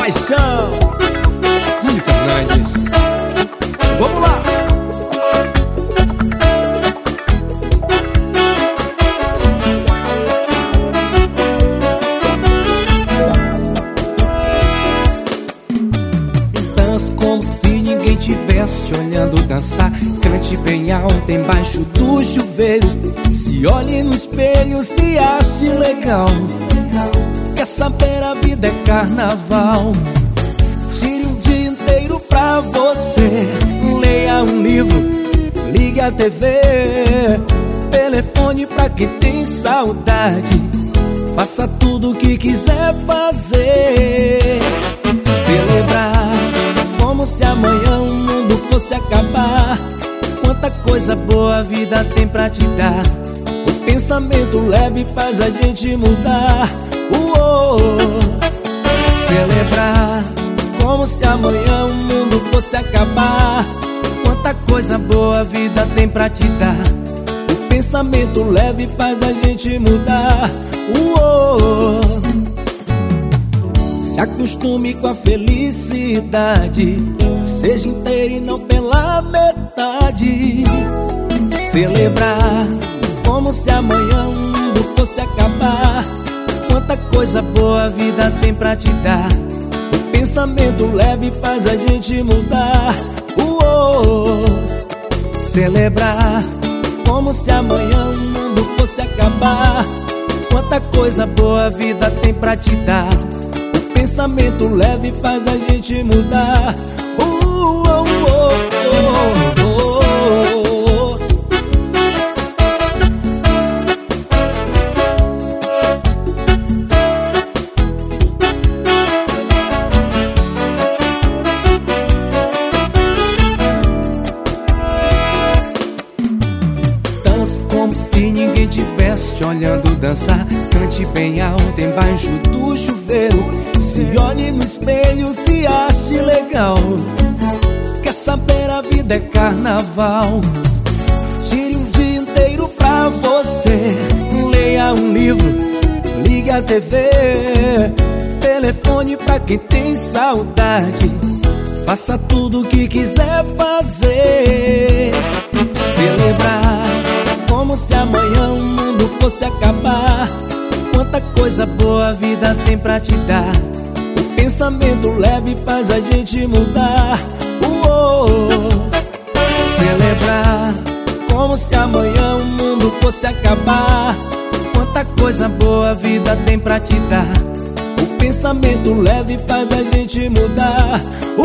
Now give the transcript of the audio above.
paixão, Rui Fernandes. Vamos lá! Dança como se ninguém tivesse te olhando dançar. Cante bem alto embaixo do chuveiro. Se olhe no espelho, se ache legal. Quer saber, a vida é carnaval. Tire um dia inteiro pra você. Leia um livro, ligue a TV, telefone pra quem tem saudade. Faça tudo o que quiser fazer. Celebrar como se amanhã o mundo fosse acabar. Quanta coisa boa a vida tem pra te dar. O pensamento leve faz a gente mudar. Celebrar como se amanhã o mundo fosse acabar. Quanta coisa boa a vida tem pra te dar. O pensamento leve faz a gente mudar. Se acostume com a felicidade. Seja inteiro e não pela metade. Celebrar como se amanhã o mundo fosse acabar. Quanta coisa boa a vida tem pra te dar. O pensamento leve faz a gente mudar. Celebrar como se amanhã o mundo fosse acabar. Quanta coisa boa a vida tem pra te dar. O pensamento leve faz a gente mudar. Como se ninguém tivesse te olhando dançar. Cante bem alto embaixo do chuveiro. Se olhe no espelho, se ache legal. Quer saber, a vida é carnaval. Tire um dia inteiro pra você. Leia um livro, ligue a TV, telefone pra quem tem saudade. Faça tudo o que quiser fazer. Celebrar como se amanhã o mundo fosse acabar. Quanta coisa boa a vida tem pra te dar. O pensamento leve faz a gente mudar. Celebrar como se amanhã o mundo fosse acabar. Quanta coisa boa a vida tem pra te dar. O pensamento leve faz a gente mudar.